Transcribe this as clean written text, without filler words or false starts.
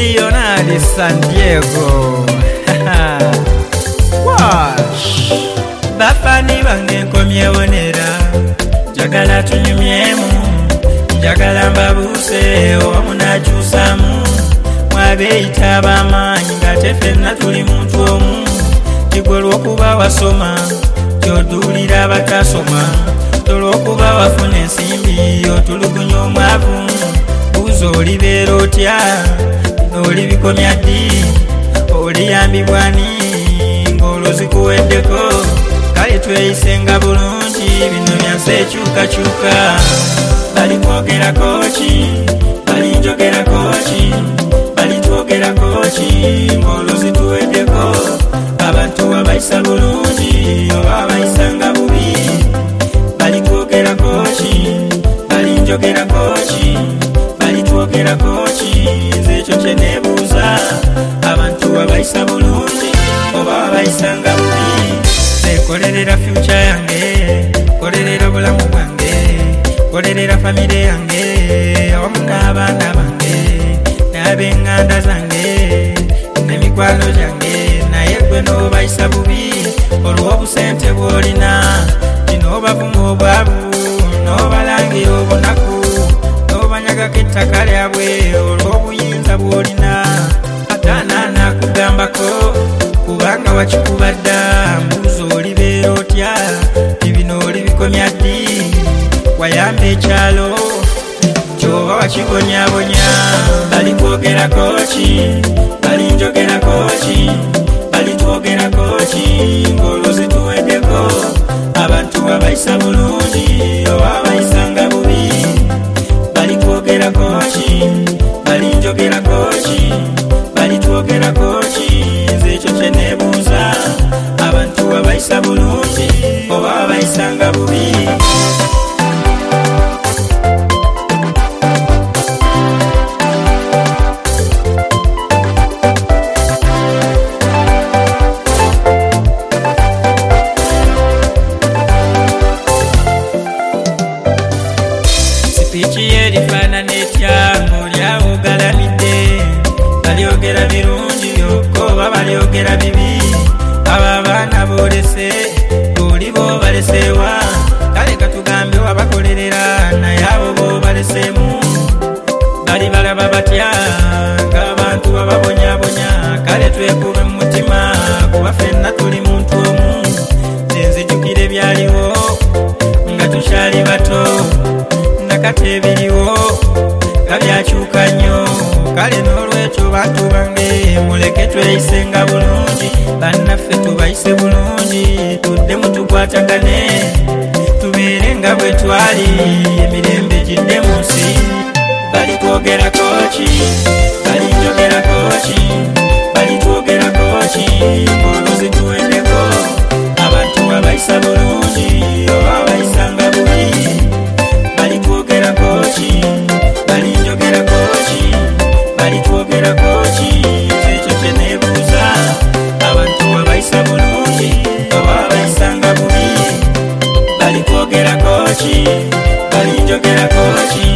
Leonardo San Diego. Wash bafani bange nkomyewonera njagala tunyumyemu njagala mbabuse omunakyusamu mwabeeyita ab'amaanyi ng'ate ffenna tuli muntu omu tigwe olw'okuba wasoma gy'oduulira abatasoma olw'okuba wafuna ensimbi otulugunya omwavu buuza olibeera otya bino olibikomya ddi oliyambibwani ng'olozikuweddeko kale tweyisenga bulungi bino byansi ekyukakyuka bali kwogerako ki bali njogerako ki bali twogerako ki ng'olozituweddeko abantu abayisa bulungi oba abayisanga bubi bali kwogerako ki bali njogerako ki bali twogerako ki nze ekyo kye neebuuza abantu abayisa bulungi oba abayisanga bubi kolerera future yange kolerera obulamu bwange kolerera famire yange awamu n'abaana bange n'ab'enganda zange n'emikwano gyange naye gwe n'obayisa bubi olw'obusente bw'olina tin'obavuma obwavu n'obalangira obunaku n'obanyagako ettaka lyabwe olw'obuyinza bw'olina atanaanakugambako kubanga wakikubadda mbuuza olibeera otya ebino olibikomya ddi wayamba ekyalo kyoba wakigonyagonya bali kwogerako ki bali njogerako ki bali twogerako ki ng'olozituweddeko abantu abayisa bulungi oba abayisanga bubi bali kwogerako ki bali njogerako ki bali twogerako ki nze ekyo kye neebuuza abantu abayisa bulungi oba abayisanga bubi sipiiki yerifaanana etya ng'olyawo ogalamidde balyogera birungi byokka oba balyogera bibi abo abaana boolese oli boobaleseewa kale katugambe wabakolerera naye abo boobaleseemu bali balaba batya ng'abantu bababonyabonya kale twekube mu mutima kuba ffenna tuli muntu omu nzijukira ebyaliwo nga tukyali bato nakati ebiriwo nga byakyuka nnyo kale n'olwekyo bantu bange muleke tweyisenga bulungi bannaffe tubayise bulungi tuddemu tukwatagane tubeere nga bwe twali emirembe gidde mu nsi bali kwogerako ki bali njogerako ki bali twogerako ki ng'olozituweddeko abantu abayisa bulungi oba abayisanga bubi bali kwogerako ki bali njogerako ki bali twogerako ki ekyo kye neebuuza abantu abayisa bulungi oba abayisanga bubi bali kwogerako ki bali njogerako ki